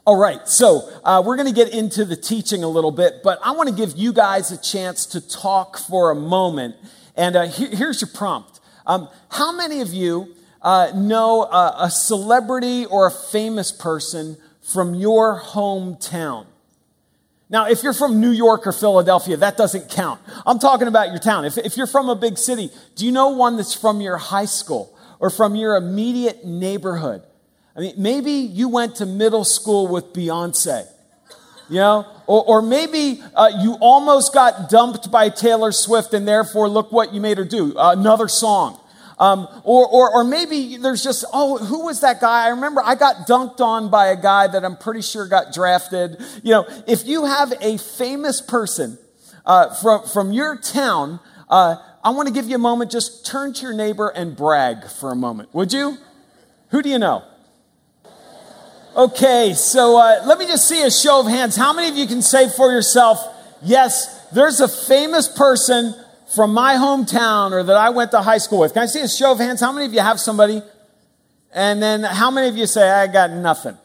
All right, so we're going to get into the teaching a little bit, but I want to give you guys a chance to talk for a moment. And here's your prompt. How many of you know a celebrity or a famous person from your hometown? Now, if you're from New York or Philadelphia, that doesn't count. I'm talking about your town. If you're from a big city, do you know one that's from your high school or from your immediate neighborhood? I mean, maybe you went to middle school with Beyonce, or maybe you almost got dumped by Taylor Swift and therefore look what you made her do, another song. Or maybe there's just, who was that guy? I remember I got dunked on by a guy that I'm pretty sure got drafted. If you have a famous person from your town, I want to give you a moment. Just turn to your neighbor and brag for a moment. Would you? Who do you know? Okay, so let me just see a show of hands. How many of you can say for yourself, yes, there's a famous person from my hometown or that I went to high school with? Can I see a show of hands? How many of you have somebody? And then how many of you say, I got nothing?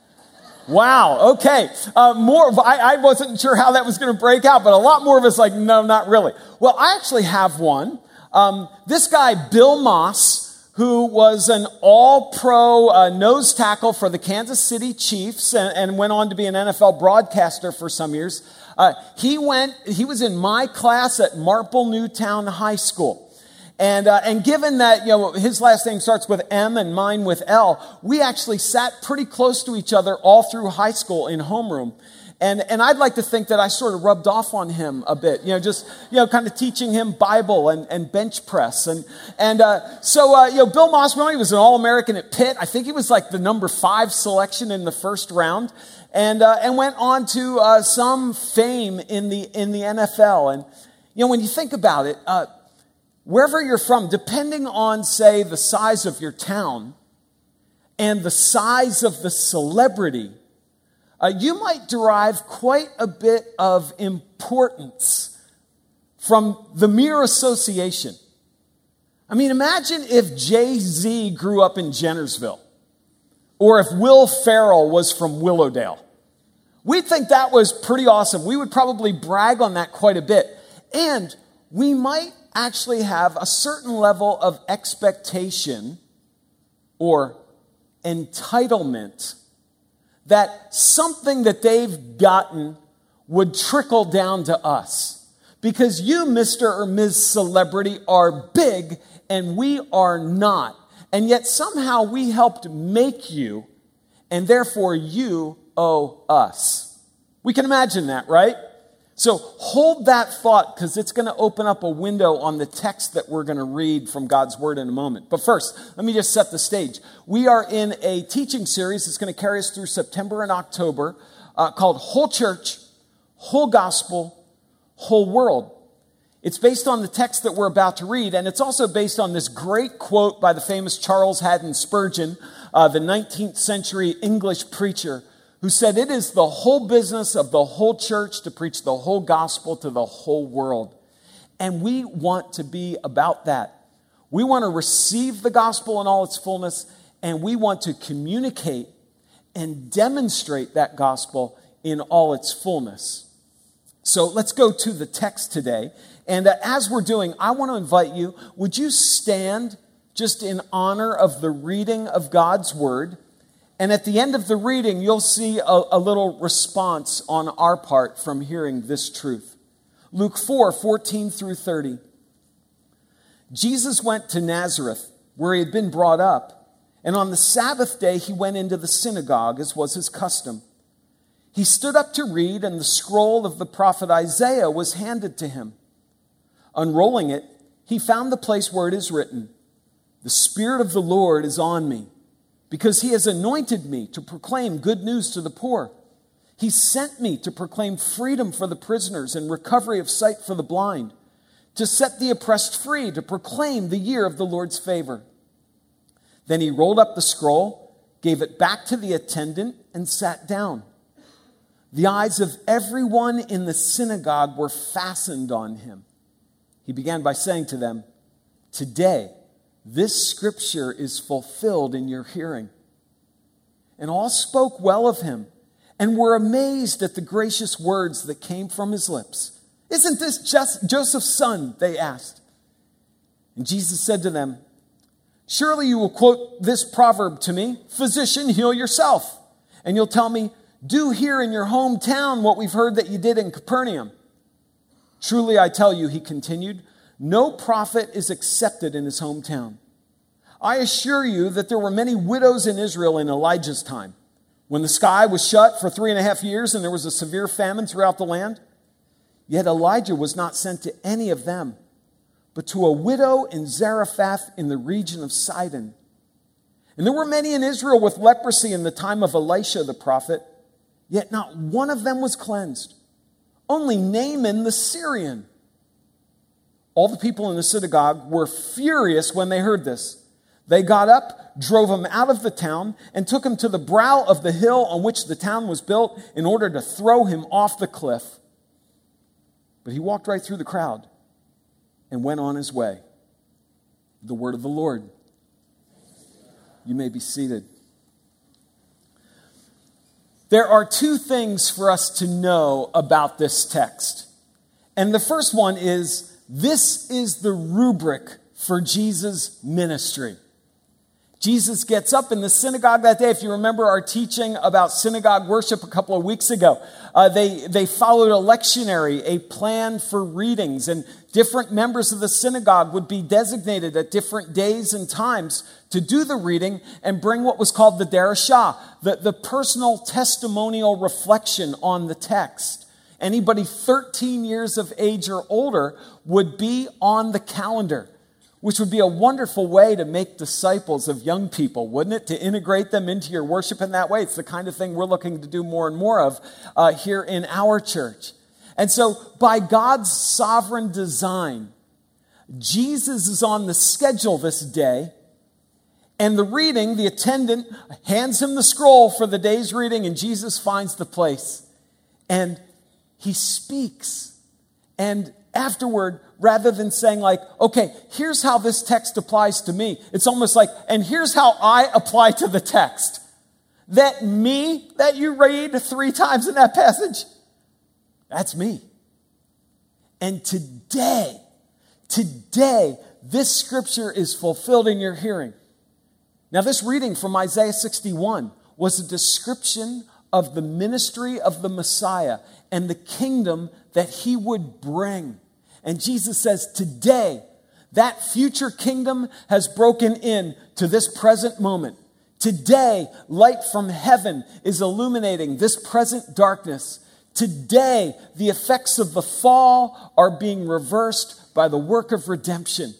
Wow, okay. I wasn't sure how that was going to break out, but a lot more of us like, no, not really. Well, I actually have one. This guy, Bill Moss, who was an all-pro nose tackle for the Kansas City Chiefs and went on to be an NFL broadcaster for some years. He was in my class at Marple Newtown High School. And given that, his last name starts with M and mine with L, we actually sat pretty close to each other all through high school in homeroom. And I'd like to think that I sort of rubbed off on him a bit, kind of teaching him Bible and bench press. So Bill Moss, he was an All-American at Pitt. I think he was like the number 5 selection in the first round, and went on to some fame in the NFL. And, when you think about it, wherever you're from, depending on, say, the size of your town and the size of the celebrity, you might derive quite a bit of importance from the mere association. I mean, imagine if Jay-Z grew up in Jennersville, or if Will Ferrell was from Willowdale. We'd think that was pretty awesome. We would probably brag on that quite a bit. And we might actually have a certain level of expectation or entitlement that something that they've gotten would trickle down to us. Because you, Mr. or Ms. Celebrity, are big and we are not. And yet somehow we helped make you, and therefore you owe us. We can imagine that, right? So hold that thought, because it's going to open up a window on the text that we're going to read from God's Word in a moment. But first, let me just set the stage. We are in a teaching series that's going to carry us through September and October called Whole Church, Whole Gospel, Whole World. It's based on the text that we're about to read, and it's also based on this great quote by the famous Charles Haddon Spurgeon, the 19th century English preacher, who said, "It is the whole business of the whole church to preach the whole gospel to the whole world." And we want to be about that. We want to receive the gospel in all its fullness, and we want to communicate and demonstrate that gospel in all its fullness. So let's go to the text today. And as we're doing, I want to invite you, would you stand just in honor of the reading of God's Word? And at the end of the reading, you'll see a little response on our part from hearing this truth. Luke 4:14 through 30. Jesus went to Nazareth, where he had been brought up, and on the Sabbath day he went into the synagogue, as was his custom. He stood up to read, and the scroll of the prophet Isaiah was handed to him. Unrolling it, he found the place where it is written, "The Spirit of the Lord is on me, because he has anointed me to proclaim good news to the poor. He sent me to proclaim freedom for the prisoners and recovery of sight for the blind, to set the oppressed free, to proclaim the year of the Lord's favor." Then he rolled up the scroll, gave it back to the attendant, and sat down. The eyes of everyone in the synagogue were fastened on him. He began by saying to them, "Today, this scripture is fulfilled in your hearing." And all spoke well of him and were amazed at the gracious words that came from his lips. "Isn't this just Joseph's son?" they asked. And Jesus said to them, "Surely you will quote this proverb to me, 'Physician, heal yourself.' And you'll tell me, 'Do here in your hometown what we've heard that you did in Capernaum.' Truly I tell you," he continued, "no prophet is accepted in his hometown. I assure you that there were many widows in Israel in Elijah's time, when the sky was shut for 3.5 years and there was a severe famine throughout the land. Yet Elijah was not sent to any of them, but to a widow in Zarephath in the region of Sidon. And there were many in Israel with leprosy in the time of Elisha the prophet, yet not one of them was cleansed, only Naaman the Syrian." All the people in the synagogue were furious when they heard this. They got up, drove him out of the town, and took him to the brow of the hill on which the town was built in order to throw him off the cliff. But he walked right through the crowd and went on his way. The word of the Lord. You may be seated. There are two things for us to know about this text. And the first one is, this is the rubric for Jesus' ministry. Jesus gets up in the synagogue that day. If you remember our teaching about synagogue worship a couple of weeks ago, they followed a lectionary, a plan for readings, and different members of the synagogue would be designated at different days and times to do the reading and bring what was called the derashah, the personal testimonial reflection on the text. Anybody 13 years of age or older would be on the calendar, which would be a wonderful way to make disciples of young people, wouldn't it? To integrate them into your worship in that way. It's the kind of thing we're looking to do more and more of here in our church. And so by God's sovereign design, Jesus is on the schedule this day. And the reading, the attendant hands him the scroll for the day's reading, and Jesus finds the place. And he speaks. And afterward, rather than saying like, okay, here's how this text applies to me, it's almost like, and here's how I apply to the text. That me that you read 3 times in that passage, that's me. And today, this scripture is fulfilled in your hearing. Now, this reading from Isaiah 61 was a description of the ministry of the Messiah and the kingdom that he would bring. And Jesus says, today, that future kingdom has broken in to this present moment. Today, light from heaven is illuminating this present darkness. Today, the effects of the fall are being reversed by the work of redemption.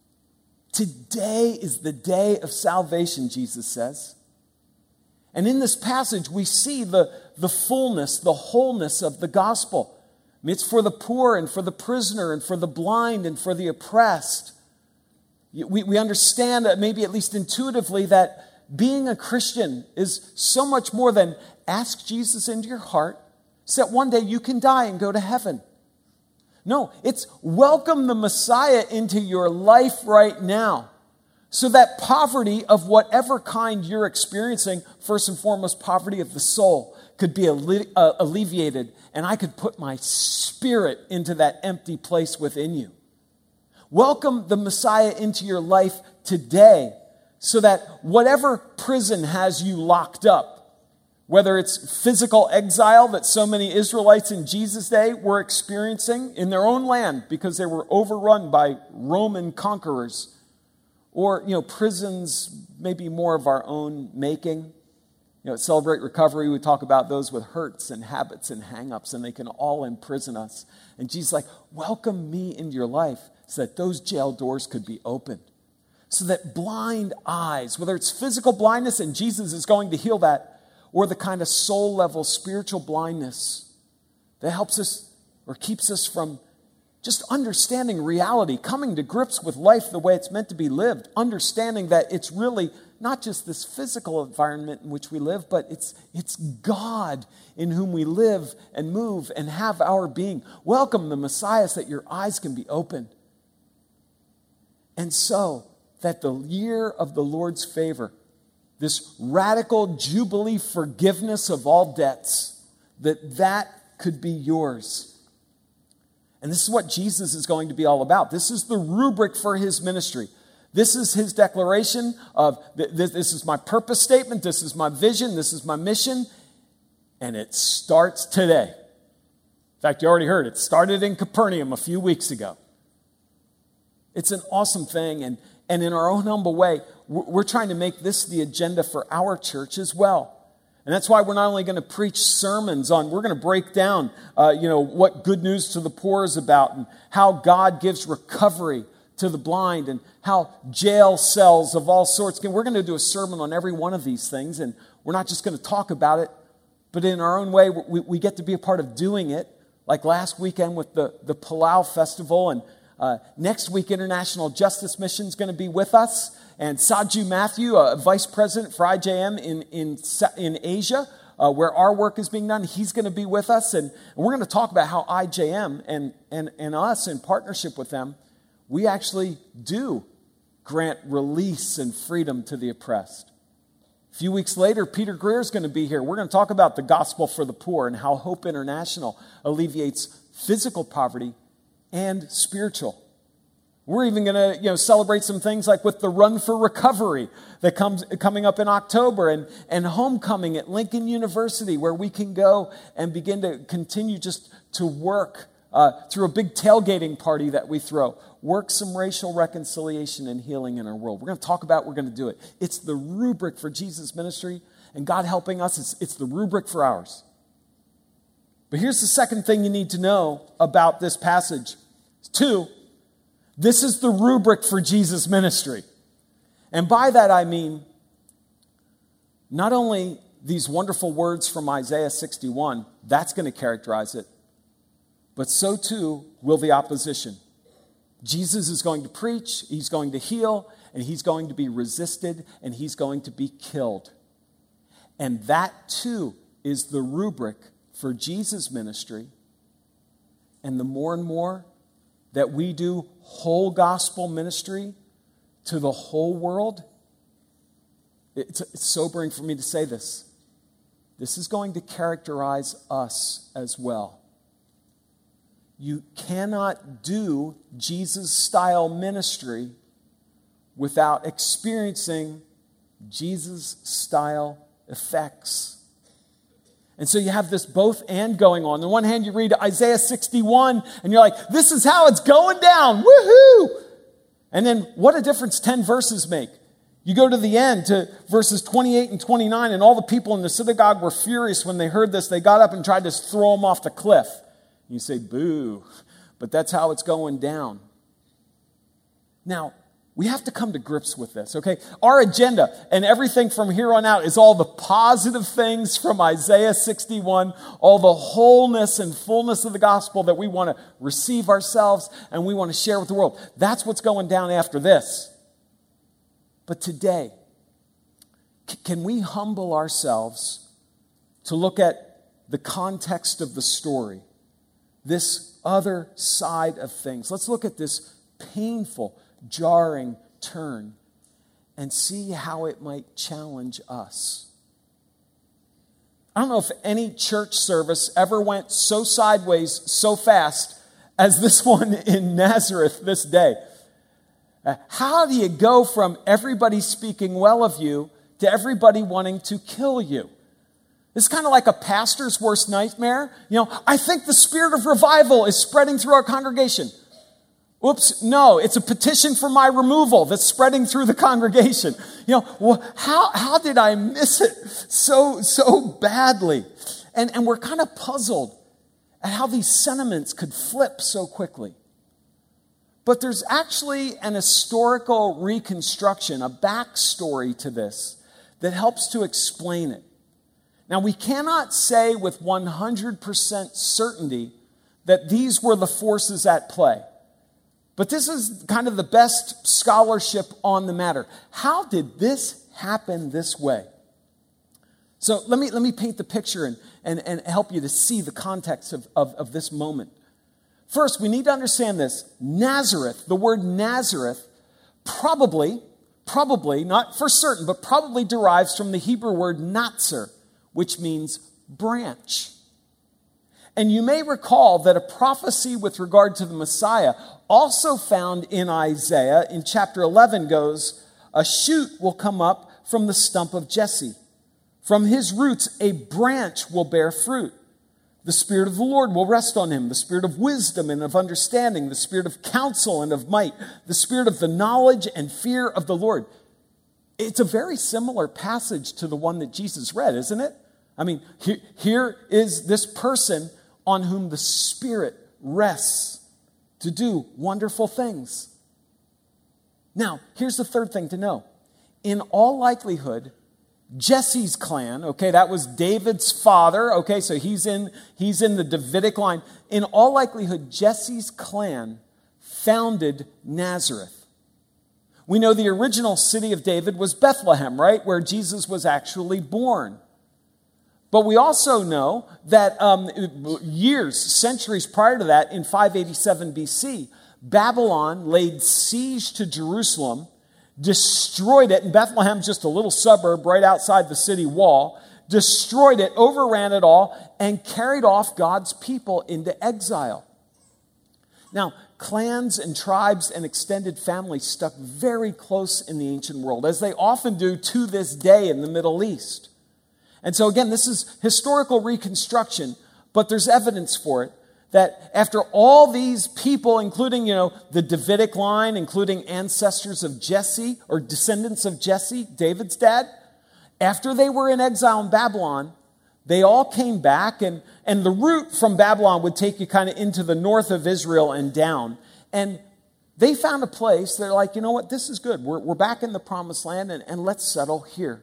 Today is the day of salvation, Jesus says. And in this passage, we see the fullness, the wholeness of the gospel. I mean, it's for the poor and for the prisoner and for the blind and for the oppressed. We understand, maybe at least intuitively, that being a Christian is so much more than ask Jesus into your heart so that one day you can die and go to heaven. No, it's welcome the Messiah into your life right now so that poverty of whatever kind you're experiencing, first and foremost poverty of the soul, could be alleviated, and I could put my spirit into that empty place within you. Welcome the Messiah into your life today so that whatever prison has you locked up, whether it's physical exile that so many Israelites in Jesus' day were experiencing in their own land because they were overrun by Roman conquerors, or, prisons maybe more of our own making. At Celebrate Recovery, we talk about those with hurts and habits and hang-ups, and they can all imprison us. And Jesus is like, welcome me into your life so that those jail doors could be opened. So that blind eyes, whether it's physical blindness, and Jesus is going to heal that, or the kind of soul-level spiritual blindness that helps us or keeps us from just understanding reality, coming to grips with life the way it's meant to be lived, understanding that it's really not just this physical environment in which we live, but it's God in whom we live and move and have our being. Welcome the Messiah so that your eyes can be opened. And so that the year of the Lord's favor this radical jubilee forgiveness of all debts, that could be yours. And this is what Jesus is going to be all about. This is the rubric for his ministry. This is his declaration of, this is my purpose statement, this is my vision, this is my mission, and it starts today. In fact, you already heard it started in Capernaum a few weeks ago. It's an awesome thing, and in our own humble way, we're trying to make this the agenda for our church as well. And that's why we're not only going to preach sermons we're going to break down, what good news to the poor is about, and how God gives recovery to the blind, and how jail cells of all sorts. We're going to do a sermon on every one of these things, and we're not just going to talk about it, but in our own way, we get to be a part of doing it, like last weekend with the Palau Festival, and next week, International Justice Mission is going to be with us. And Saju Matthew, Vice President for IJM in Asia, where our work is being done, he's going to be with us. And we're going to talk about how IJM and us, in partnership with them, we actually do grant release and freedom to the oppressed. A few weeks later, Peter Greer is going to be here. We're going to talk about the gospel for the poor and how Hope International alleviates physical poverty and spiritual. We're even going to celebrate some things like with the Run for Recovery that coming up in October, and Homecoming at Lincoln University, where we can go and begin to continue just to work through a big tailgating party that we throw. Work some racial reconciliation and healing in our world. We're going to talk about it. We're going to do it. It's the rubric for Jesus' ministry, and God helping us, it's the rubric for ours. But here's the second thing you need to know about this passage. 2, this is the rubric for Jesus' ministry. And by that I mean, not only these wonderful words from Isaiah 61, that's going to characterize it, but so too will the opposition. Jesus is going to preach, he's going to heal, and he's going to be resisted, and he's going to be killed. And that too is the rubric for Jesus' ministry. And the more and more that we do whole gospel ministry to the whole world, it's sobering for me to say this. This is going to characterize us as well. You cannot do Jesus-style ministry without experiencing Jesus-style effects. And so you have this both and going on. On the one hand, you read Isaiah 61, and you're like, this is how it's going down. Woohoo! And then what a difference 10 verses make. You go to the end, to verses 28 and 29, and all the people in the synagogue were furious when they heard this. They got up and tried to throw him off the cliff. You say, boo, but that's how it's going down. Now, we have to come to grips with this, okay? Our agenda and everything from here on out is all the positive things from Isaiah 61, all the wholeness and fullness of the gospel that we want to receive ourselves and we want to share with the world. That's what's going down after this. But today, can we humble ourselves to look at the context of the story? This other side of things. Let's look at this painful, jarring turn and see how it might challenge us. I don't know if any church service ever went so sideways so fast as this one in Nazareth this day. How do you go from everybody speaking well of you to everybody wanting to kill you? It's kind of like a pastor's worst nightmare. I think the spirit of revival is spreading through our congregation. Oops, no, it's a petition for my removal that's spreading through the congregation. How did I miss it so badly? And we're kind of puzzled at how these sentiments could flip so quickly. But there's actually an historical reconstruction, a backstory to this that helps to explain it. Now, we cannot say with 100% certainty that these were the forces at play. But this is kind of the best scholarship on the matter. How did this happen this way? So let me paint the picture and help you to see the context of this moment. First, we need to understand this. Nazareth, the word Nazareth, probably probably, not for certain, but probably derives from the Hebrew word natzer, which means branch. And you may recall that a prophecy with regard to the Messiah, also found in Isaiah in chapter 11, goes, a shoot will come up from the stump of Jesse. From his roots, a branch will bear fruit. The Spirit of the Lord will rest on him, the Spirit of wisdom and of understanding, the Spirit of counsel and of might, the Spirit of the knowledge and fear of the Lord. It's a very similar passage to the one that Jesus read, isn't it? I mean, here is this person on whom the Spirit rests to do wonderful things. Now, here's the third thing to know. In all likelihood, Jesse's clan, okay, that was David's father, okay, so he's in the Davidic line. In all likelihood, Jesse's clan founded Nazareth. We know the original city of David was Bethlehem, right, where Jesus was actually born. But we also know that centuries prior to that, in 587 BC, Babylon laid siege to Jerusalem, destroyed it, and Bethlehem's just a little suburb right outside the city wall, destroyed it, overran it all, and carried off God's people into exile. Now, clans and tribes and extended families stuck very close in the ancient world, as they often do to this day in the Middle East. And so again, this is historical reconstruction, but there's evidence for it that after all these people, including, the Davidic line, including ancestors of Jesse or descendants of Jesse, David's dad, after they were in exile in Babylon, they all came back, and the route from Babylon would take you kind of into the north of Israel and down. And they found a place, they're like, you know what, this is good. We're back in the promised land, and let's settle here.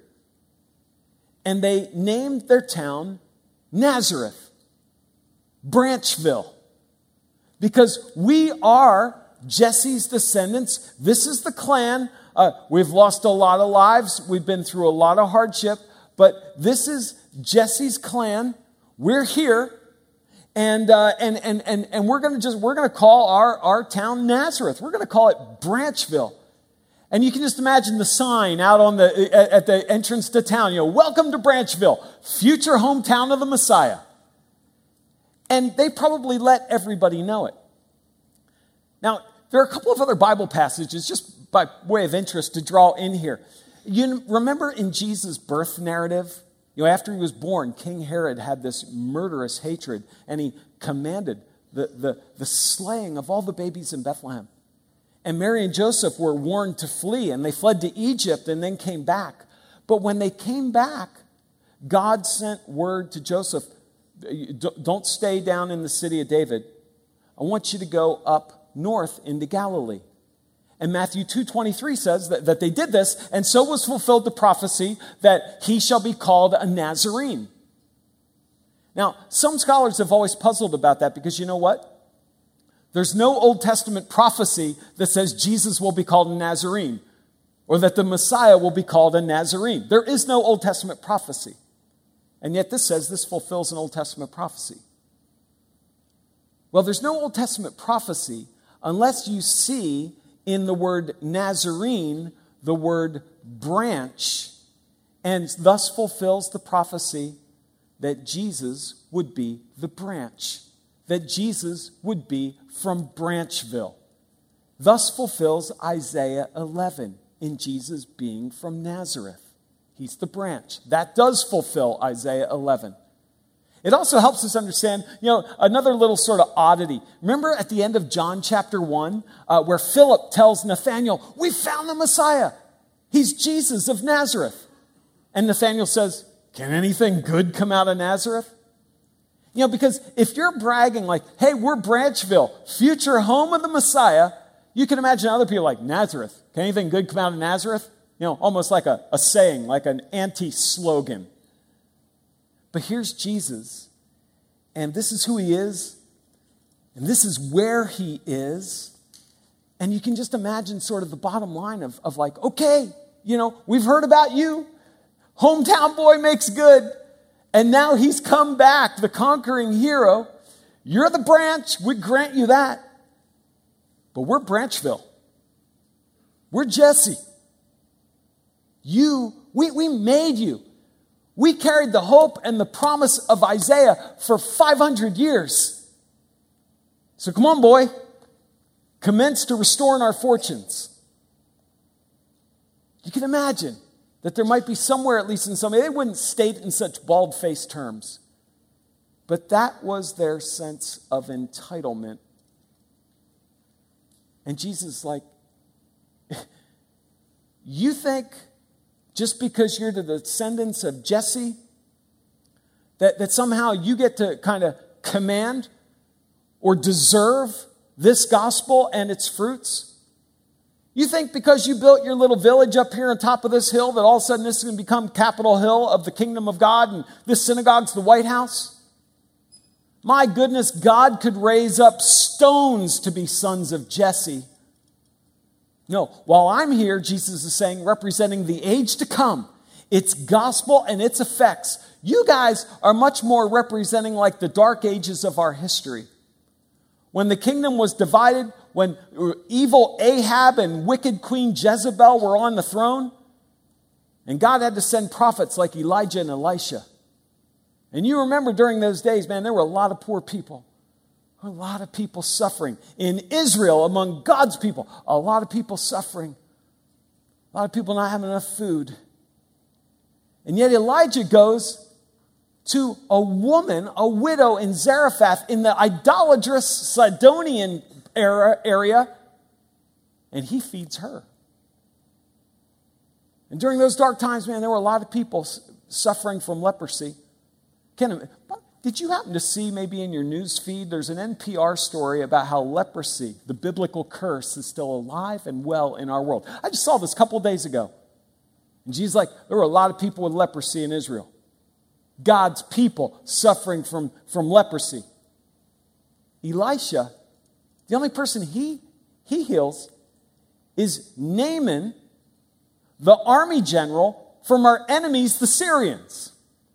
And they named their town Nazareth, Branchville, because we are Jesse's descendants. This is the clan. We've lost a lot of lives. We've been through a lot of hardship, but this is Jesse's clan. We're here, and we're going to call our town Nazareth. We're going to call it Branchville. And you can just imagine the sign out at the entrance to town, welcome to Branchville, future hometown of the Messiah. And they probably let everybody know it. Now, there are a couple of other Bible passages, just by way of interest, to draw in here. You remember in Jesus' birth narrative, after he was born, King Herod had this murderous hatred, and he commanded the slaying of all the babies in Bethlehem. And Mary and Joseph were warned to flee, and they fled to Egypt and then came back. But when they came back, God sent word to Joseph, don't stay down in the city of David. I want you to go up north into Galilee. And Matthew 2:23 says that they did this, and so was fulfilled the prophecy that he shall be called a Nazarene. Now, some scholars have always puzzled about that because you know what? There's no Old Testament prophecy that says Jesus will be called a Nazarene or that the Messiah will be called a Nazarene. There is no Old Testament prophecy. And yet this says this fulfills an Old Testament prophecy. Well, there's no Old Testament prophecy unless you see in the word Nazarene the word branch, and thus fulfills the prophecy that Jesus would be the branch, that Jesus would be from Branchville. Thus fulfills Isaiah 11 in Jesus being from Nazareth. He's the branch. That does fulfill Isaiah 11. It also helps us understand, another little sort of oddity. Remember at the end of John chapter 1, where Philip tells Nathanael, we found the Messiah. He's Jesus of Nazareth. And Nathanael says, can anything good come out of Nazareth? Because if you're bragging like, hey, we're Branchville, future home of the Messiah, you can imagine other people like, Nazareth, can anything good come out of Nazareth? Almost like a saying, like an anti-slogan. But here's Jesus, and this is who he is, and this is where he is. And you can just imagine sort of the bottom line of like, okay, we've heard about you. Hometown boy makes good. And now he's come back, the conquering hero. You're the branch. We grant you that. But we're Branchville. We're Jesse. We made you. We carried the hope and the promise of Isaiah for 500 years. So come on, boy. Commence to restoring our fortunes. You can imagine that there might be somewhere, at least in some, they wouldn't state in such bald-faced terms, but that was their sense of entitlement. And Jesus is like, you think just because you're the descendants of Jesse, that somehow you get to kind of command or deserve this gospel and its fruits? You think because you built your little village up here on top of this hill that all of a sudden this is going to become Capitol Hill of the kingdom of God and this synagogue's the White House? My goodness, God could raise up stones to be sons of Jesse. No, while I'm here, Jesus is saying, representing the age to come, its gospel and its effects, you guys are much more representing like the dark ages of our history. When the kingdom was divided, when evil Ahab and wicked Queen Jezebel were on the throne, and God had to send prophets like Elijah and Elisha. And you remember during those days, man, there were a lot of poor people. A lot of people suffering. In Israel, among God's people, a lot of people suffering. A lot of people not having enough food. And yet Elijah goes to a woman, a widow in Zarephath in the idolatrous Sidonian area, and he feeds her. And during those dark times, man, there were a lot of people suffering from leprosy. Did you happen to see maybe in your news feed, there's an NPR story about how leprosy, the biblical curse, is still alive and well in our world. I just saw this a couple of days ago. And Jesus like, there were a lot of people with leprosy in Israel. God's people suffering from leprosy. Elisha, the only person he heals is Naaman, the army general from our enemies, the Syrians.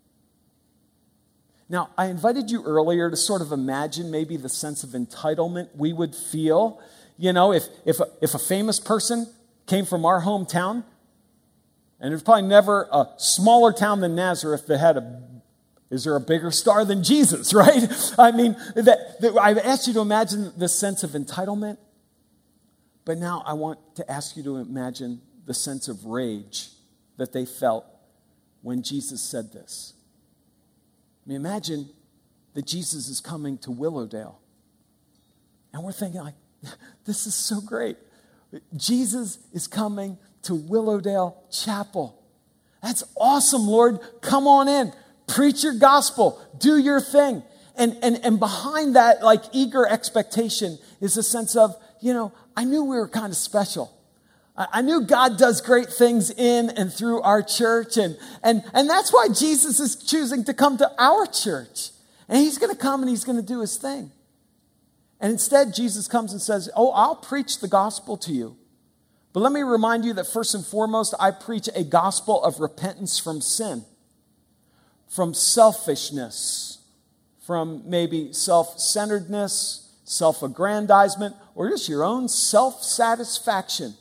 Now, I invited you earlier to sort of imagine maybe the sense of entitlement we would feel. You know, if a famous person came from our hometown, and there's probably never a smaller town than Nazareth that is there a bigger star than Jesus, right? I mean, I've asked you to imagine the sense of entitlement, but now I want to ask you to imagine the sense of rage that they felt when Jesus said this. I mean, imagine that Jesus is coming to Willowdale. And we're thinking like, this is so great. Jesus is coming to Willowdale Chapel. That's awesome, Lord. Come on in. Preach your gospel. Do your thing. And behind that, like, eager expectation is a sense of, you know, I knew we were kind of special. I knew God does great things in and through our church. And that's why Jesus is choosing to come to our church. And he's going to come and he's going to do his thing. And instead, Jesus comes and says, oh, I'll preach the gospel to you. But let me remind you that first and foremost, I preach a gospel of repentance from sin, from selfishness, from maybe self-centeredness, self-aggrandizement, or just your own self-satisfaction.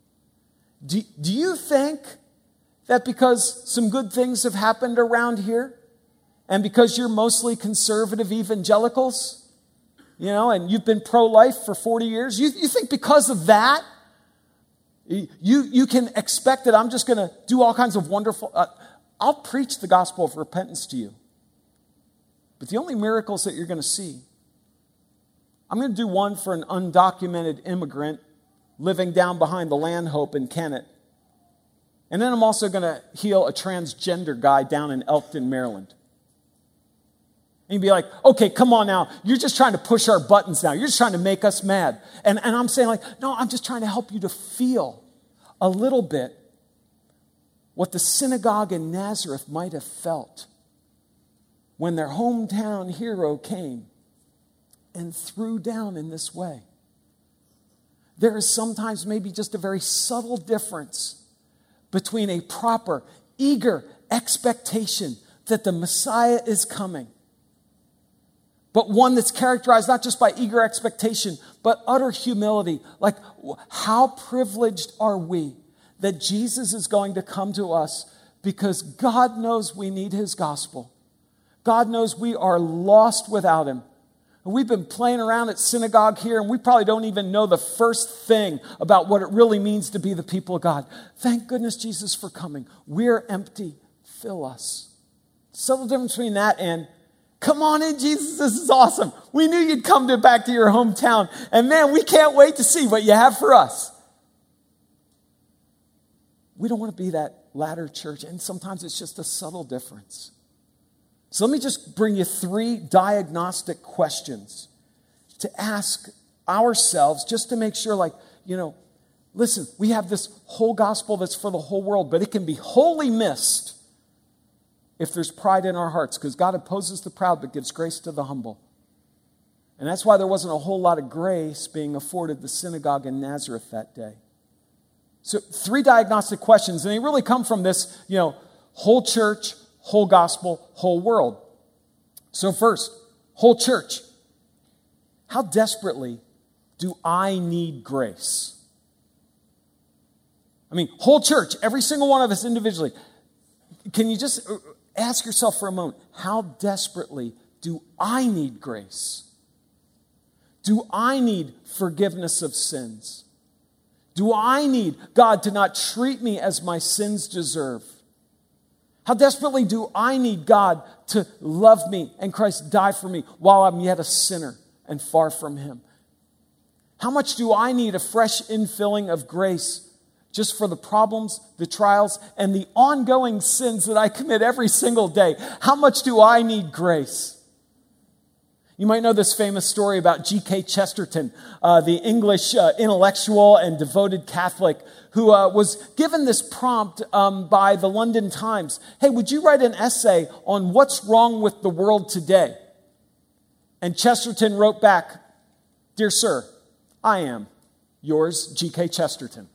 Do you think that because some good things have happened around here, and because you're mostly conservative evangelicals, you know, and you've been pro-life for 40 years, you think because of that, you can expect that I'm just going to do all kinds of wonderful... I'll preach the gospel of repentance to you. But the only miracles that you're going to see, I'm going to do one for an undocumented immigrant living down behind the Land Hope in Kennett. And then I'm also going to heal a transgender guy down in Elkton, Maryland. And you'd be like, okay, come on now. You're just trying to push our buttons now. You're just trying to make us mad. And I'm saying like, no, I'm just trying to help you to feel a little bit what the synagogue in Nazareth might have felt when their hometown hero came and threw down in this way. There is sometimes maybe just a very subtle difference between a proper, eager expectation that the Messiah is coming, but one that's characterized not just by eager expectation, but utter humility. Like, how privileged are we that Jesus is going to come to us because God knows we need his gospel. God knows we are lost without him. We've been playing around at synagogue here, and we probably don't even know the first thing about what it really means to be the people of God. Thank goodness, Jesus, for coming. We're empty. Fill us. Subtle difference between that and, come on in, Jesus, this is awesome. We knew you'd come back to your hometown, and man, we can't wait to see what you have for us. We don't want to be that latter church, and sometimes it's just a subtle difference. So let me just bring you 3 diagnostic questions to ask ourselves just to make sure, listen, we have this whole gospel that's for the whole world, but it can be wholly missed if there's pride in our hearts, because God opposes the proud but gives grace to the humble. And that's why there wasn't a whole lot of grace being afforded the synagogue in Nazareth that day. So 3 diagnostic questions, and they really come from this, whole church, whole gospel, whole world. So first, whole church. How desperately do I need grace? Whole church, every single one of us individually. Can you just ask yourself for a moment, how desperately do I need grace? Do I need forgiveness of sins? Do I need God to not treat me as my sins deserve? How desperately do I need God to love me and Christ die for me while I'm yet a sinner and far from him? How much do I need a fresh infilling of grace just for the problems, the trials, and the ongoing sins that I commit every single day? How much do I need grace? You might know this famous story about G.K. Chesterton, the English intellectual and devoted Catholic who was given this prompt by the London Times. Hey, would you write an essay on what's wrong with the world today? And Chesterton wrote back, "Dear sir, I am yours, G.K. Chesterton."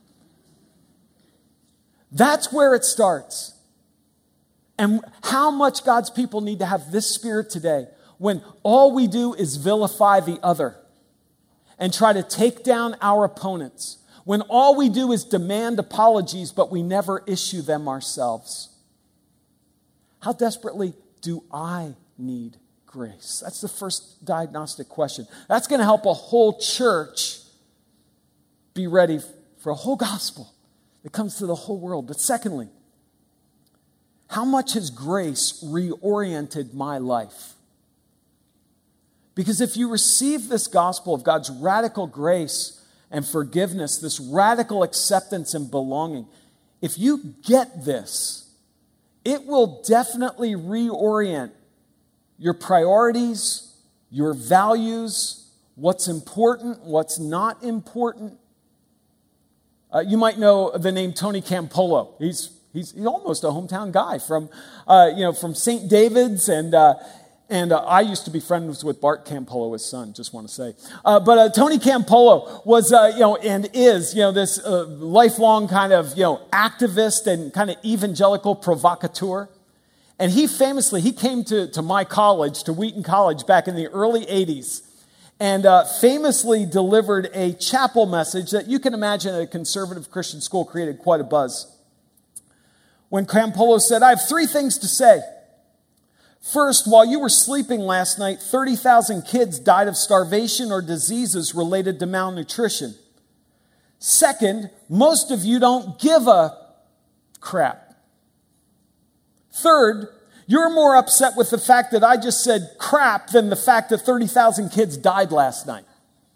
That's where it starts. And how much God's people need to have this spirit today, when all we do is vilify the other and try to take down our opponents, when all we do is demand apologies, but we never issue them ourselves. How desperately do I need grace? That's the first diagnostic question. That's going to help a whole church be ready for a whole gospel that comes to the whole world. But secondly, how much has grace reoriented my life? Because if you receive this gospel of God's radical grace and forgiveness, this radical acceptance and belonging, if you get this, it will definitely reorient your priorities, your values, what's important, what's not important. You might know the name Tony Campolo. He's almost a hometown guy from St. David's, and I used to be friends with Bart Campolo, his son, just want to say. But Tony Campolo was, and is, this lifelong kind of, activist and kind of evangelical provocateur. And he came to my college, to Wheaton College, back in the early 80s, and famously delivered a chapel message that you can imagine at a conservative Christian school created quite a buzz. When Campolo said, "I have 3 things to say. First, while you were sleeping last night, 30,000 kids died of starvation or diseases related to malnutrition. Second, most of you don't give a crap. Third, you're more upset with the fact that I just said crap than the fact that 30,000 kids died last night."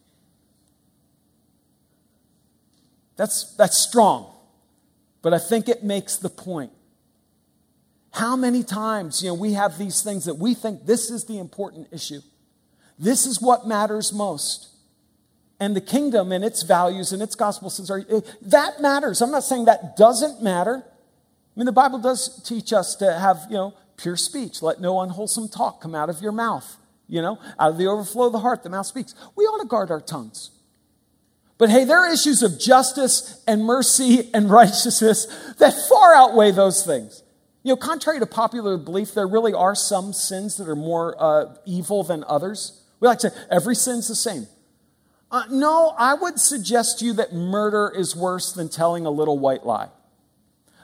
That's strong, but I think it makes the point. How many times, we have these things that we think this is the important issue. This is what matters most. And the kingdom and its values and its gospel says, that matters. I'm not saying that doesn't matter. The Bible does teach us to have, pure speech. Let no unwholesome talk come out of your mouth. Out of the overflow of the heart, the mouth speaks. We ought to guard our tongues. But hey, there are issues of justice and mercy and righteousness that far outweigh those things. Contrary to popular belief, there really are some sins that are more evil than others. We like to say, every sin's the same. No, I would suggest to you that murder is worse than telling a little white lie.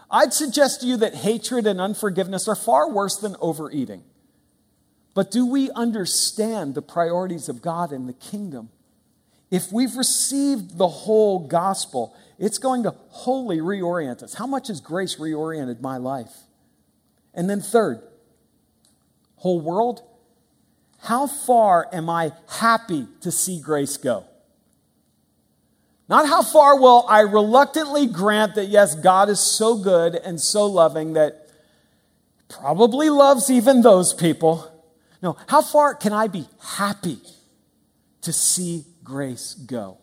I'd suggest to you that hatred and unforgiveness are far worse than overeating. But do we understand the priorities of God and the kingdom? If we've received the whole gospel, it's going to wholly reorient us. How much has grace reoriented my life? And then third, whole world, how far am I happy to see grace go? Not how far will I reluctantly grant that, yes, God is so good and so loving that probably loves even those people. No, how far can I be happy to see grace go?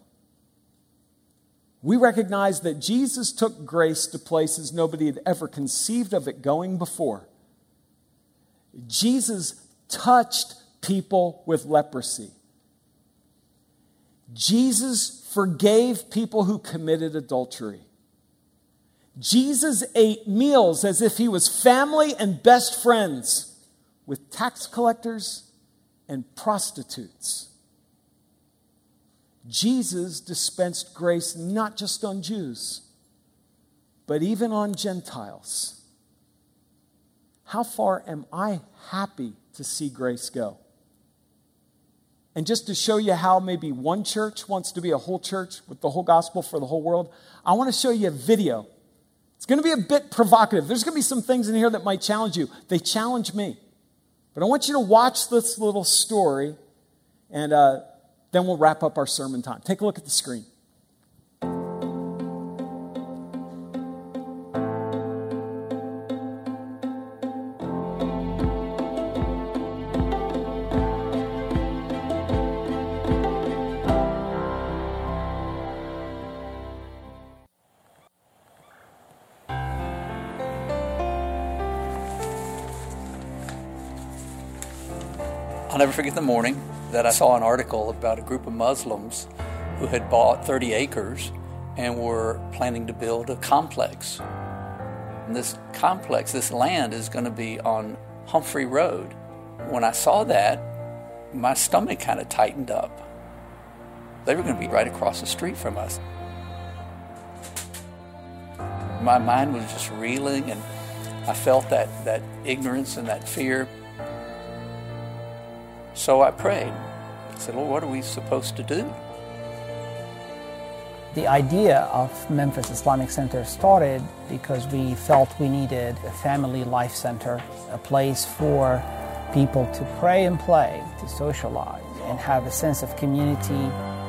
We recognize that Jesus took grace to places nobody had ever conceived of it going before. Jesus touched people with leprosy. Jesus forgave people who committed adultery. Jesus ate meals as if he was family and best friends with tax collectors and prostitutes. Jesus dispensed grace not just on Jews, but even on Gentiles. How far am I happy to see grace go? And just to show you how maybe one church wants to be a whole church with the whole gospel for the whole world, I want to show you a video. It's going to be a bit provocative. There's going to be some things in here that might challenge you. They challenge me. But I want you to watch this little story, and then we'll wrap up our sermon time. Take a look at the screen. I'll never forget the morning that I saw an article about a group of Muslims who had bought 30 acres and were planning to build a complex. And this complex, this land, is going to be on Humphrey Road. When I saw that, my stomach kind of tightened up. They were going to be right across the street from us. My mind was just reeling, and I felt that ignorance and that fear. So I prayed. I said, Lord, what are we supposed to do? The idea of Memphis Islamic Center started because we felt we needed a family life center, a place for people to pray and play, to socialize, and have a sense of community.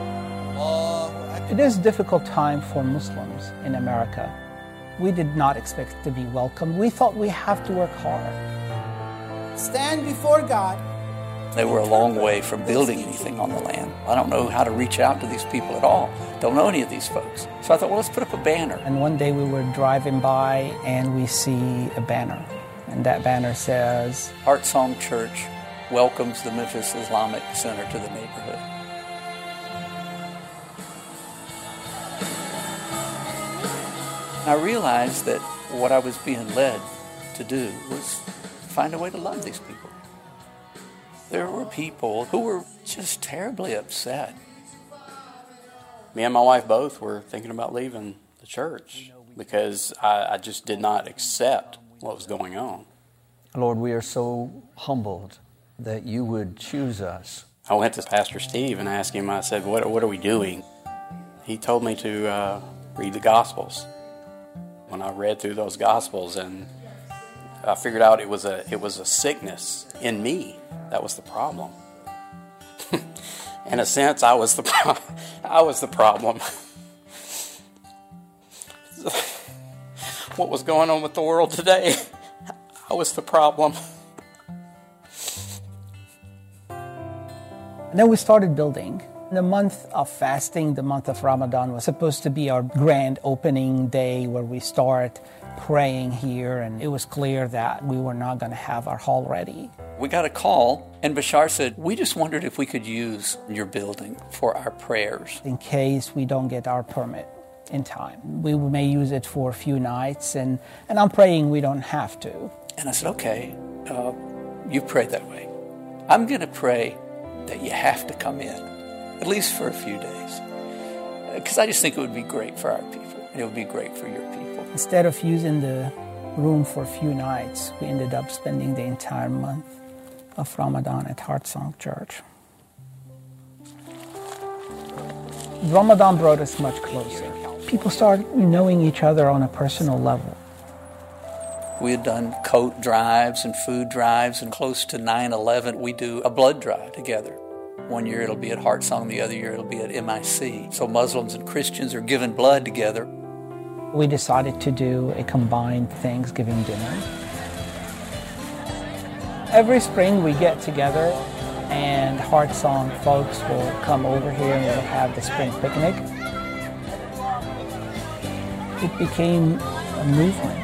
It is a difficult time for Muslims in America. We did not expect to be welcomed. We thought we have to work hard. Stand before God. They were a long way from building anything on the land. I don't know how to reach out to these people at all. Don't know any of these folks. So I thought, well, let's put up a banner. And one day we were driving by and we see a banner. And that banner says, Heart Song Church welcomes the Memphis Islamic Center to the neighborhood. And I realized that what I was being led to do was find a way to love these people. There were people who were just terribly upset. Me and my wife both were thinking about leaving the church because I just did not accept what was going on. Lord, we are so humbled that you would choose us. I went to Pastor Steve and asked him, I said, what are we doing? He told me to read the Gospels. When I read through those Gospels, and I figured out it was a sickness in me. That was the problem. In a sense, I was the problem. What was going on with the world today? I was the problem. and then we started building. The month of fasting, the month of Ramadan, was supposed to be our grand opening day where we start praying here, and it was clear that we were not going to have our hall ready. We got a call, and Bashar said, we just wondered if we could use your building for our prayers. In case we don't get our permit in time. We may use it for a few nights, and I'm praying we don't have to. And I said, okay, you pray that way. I'm going to pray that you have to come in, at least for a few days, because I just think it would be great for our people. and it would be great for your people. Instead of using the room for a few nights, we ended up spending the entire month of Ramadan at Heart Song Church. Ramadan brought us much closer. People started knowing each other on a personal level. We had done coat drives and food drives, and close to 9/11, we do a blood drive together. One year it'll be at Heart Song, the other year it'll be at MIC. So Muslims and Christians are giving blood together. We decided to do a combined Thanksgiving dinner. Every spring we get together and Heart Song folks will come over here and we'll have the spring picnic. It became a movement.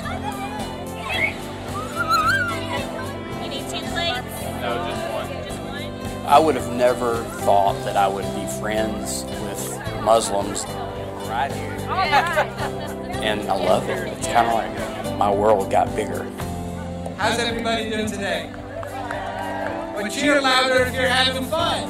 You need 2 plates? No, just one. Just one? I would have never thought that I would be friends with Muslims right here. All right. And I love it. It's kind of like my world got bigger. How's everybody doing today? Well, cheer louder if you're having fun.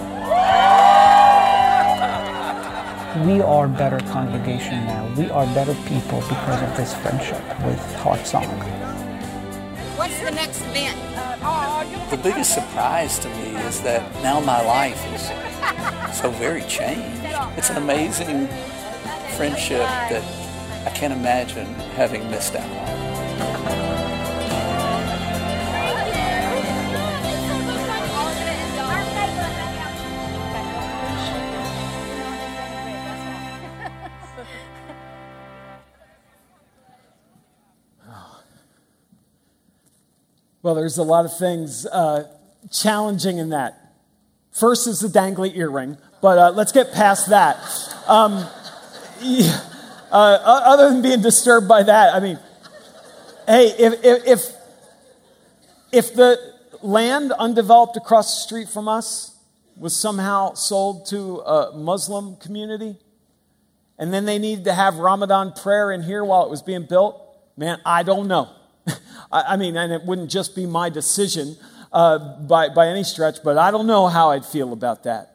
We are a better congregation now. We are better people because of this friendship with Heart Song. What's the next event? The biggest surprise to me is that now my life is so very changed. It's an amazing friendship that I can't imagine having missed out on. Well, there's a lot of things challenging in that. First is the dangly earring, but let's get past that. Other than being disturbed by that, I mean, hey, if the land undeveloped across the street from us was somehow sold to a Muslim community, and then they needed to have Ramadan prayer in here while it was being built, man, I don't know. I mean, and it wouldn't just be my decision by any stretch, but I don't know how I'd feel about that.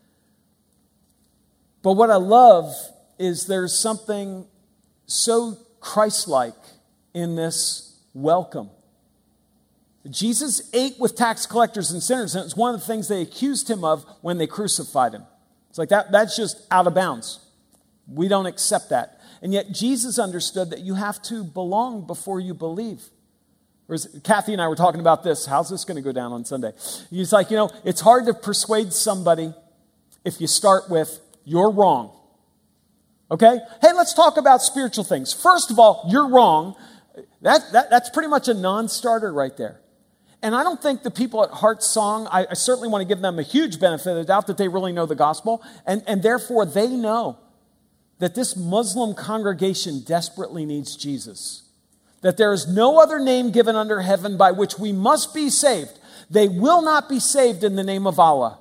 But what I love is there's something so Christ-like in this welcome. Jesus ate with tax collectors and sinners, and it's one of the things they accused him of when they crucified him. It's like that's just out of bounds. We don't accept that. And yet Jesus understood that you have to belong before you believe. Whereas Kathy and I were talking about this. How's this going to go down on Sunday? He's like, it's hard to persuade somebody if you start with, you're wrong. Okay? Hey, let's talk about spiritual things. First of all, you're wrong. That's pretty much a non-starter right there. And I don't think the people at Heart Song, I certainly want to give them a huge benefit of the doubt that they really know the gospel. And therefore, they know that this Muslim congregation desperately needs Jesus. That there is no other name given under heaven by which we must be saved. They will not be saved in the name of Allah.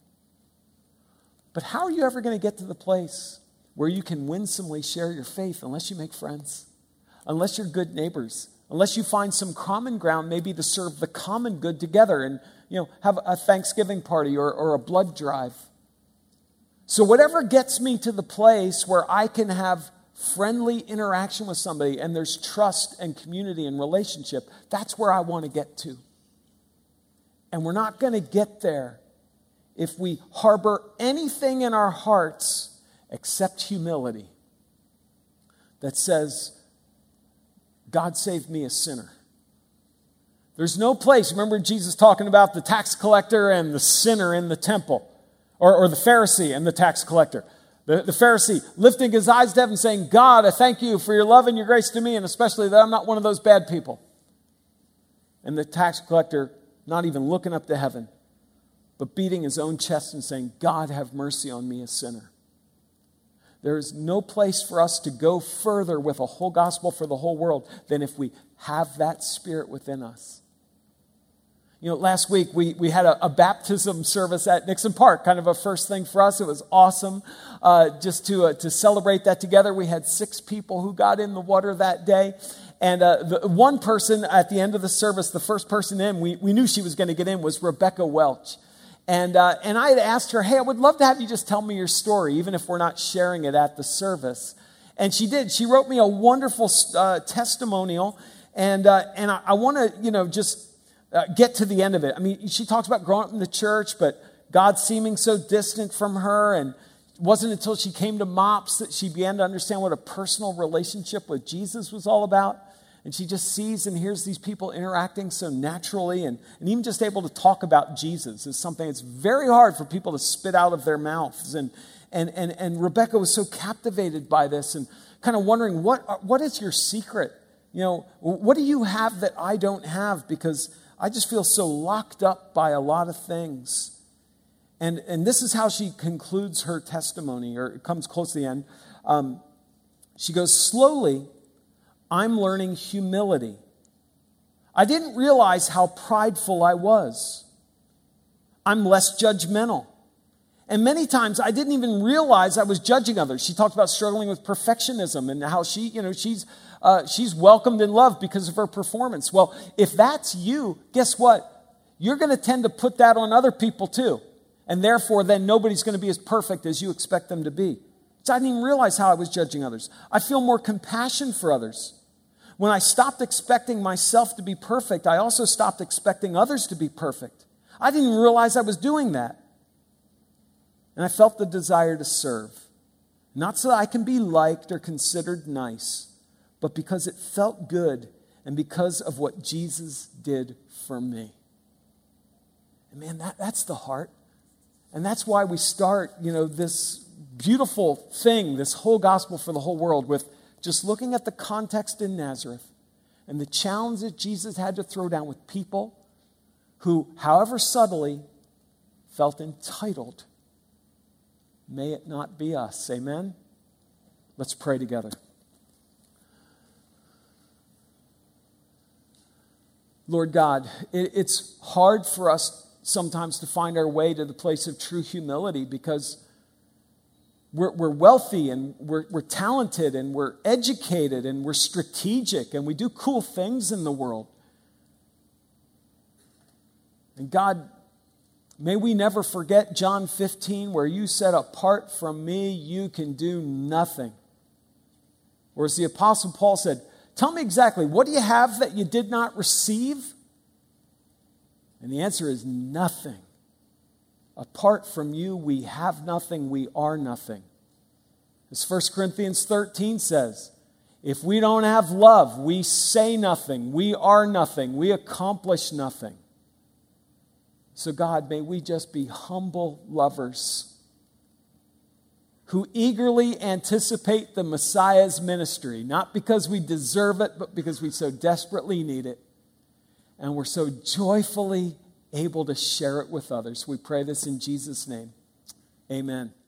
But how are you ever going to get to the place where you can winsomely share your faith unless you make friends? Unless you're good neighbors? Unless you find some common ground maybe to serve the common good together and have a Thanksgiving party or a blood drive. So whatever gets me to the place where I can have friendly interaction with somebody and there's trust and community and relationship, that's where I want to get to. And we're not going to get there if we harbor anything in our hearts except humility that says, God saved me a sinner. There's no place, remember Jesus talking about the tax collector and the sinner in the temple, or the Pharisee and the tax collector. The Pharisee lifting his eyes to heaven saying, God, I thank you for your love and your grace to me, and especially that I'm not one of those bad people. And the tax collector not even looking up to heaven, but beating his own chest and saying, God, have mercy on me, a sinner. There is no place for us to go further with a whole gospel for the whole world than if we have that spirit within us. Last week we had a baptism service at Nixon Park, kind of a first thing for us. It was awesome just to celebrate that together. We had 6 people who got in the water that day. And the one person at the end of the service, the first person in, we knew she was going to get in, was Rebecca Welch. And I had asked her, hey, I would love to have you just tell me your story, even if we're not sharing it at the service. And she did. She wrote me a wonderful testimonial. And I want to, just get to the end of it. I mean, she talks about growing up in the church, but God seeming so distant from her. And it wasn't until she came to MOPS that she began to understand what a personal relationship with Jesus was all about. And she just sees and hears these people interacting so naturally, and even just able to talk about Jesus is something that's very hard for people to spit out of their mouths. And Rebecca was so captivated by this and kind of wondering, what is your secret? What do you have that I don't have? Because I just feel so locked up by a lot of things. And this is how she concludes her testimony, or it comes close to the end. She goes, slowly, I'm learning humility. I didn't realize how prideful I was. I'm less judgmental. And many times I didn't even realize I was judging others. She talked about struggling with perfectionism and how she's welcomed and loved because of her performance. Well, if that's you, guess what? You're going to tend to put that on other people too. And therefore, then nobody's going to be as perfect as you expect them to be. So I didn't even realize how I was judging others. I feel more compassion for others. When I stopped expecting myself to be perfect, I also stopped expecting others to be perfect. I didn't even realize I was doing that. And I felt the desire to serve. Not so that I can be liked or considered nice, but because it felt good and because of what Jesus did for me. And man, that's the heart. And that's why we start, this beautiful thing, this whole gospel for the whole world, with just looking at the context in Nazareth and the challenge that Jesus had to throw down with people who, however subtly, felt entitled. May it not be us. Amen? Let's pray together. Lord God, it's hard for us sometimes to find our way to the place of true humility because we're wealthy and we're talented and we're educated and we're strategic and we do cool things in the world. And God, may we never forget John 15 where you said, apart from me, you can do nothing. Or as the Apostle Paul said, tell me exactly, what do you have that you did not receive? And the answer is nothing. Apart from you, we have nothing, we are nothing. As 1 Corinthians 13 says, if we don't have love, we say nothing, we are nothing, we accomplish nothing. So God, may we just be humble lovers who eagerly anticipate the Messiah's ministry, not because we deserve it, but because we so desperately need it. And we're so joyfully able to share it with others. We pray this in Jesus' name. Amen.